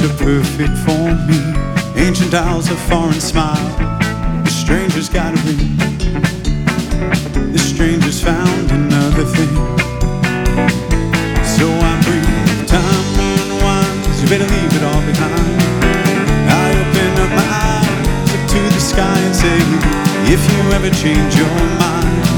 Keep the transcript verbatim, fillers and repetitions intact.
are perfect for me. Ancient isles, a foreign smile. The stranger's got a ring. The stranger's found another thing. So I breathe time unwinds. You better leave it all behind. I open up my eyes up to the sky and say, if you ever change your mind,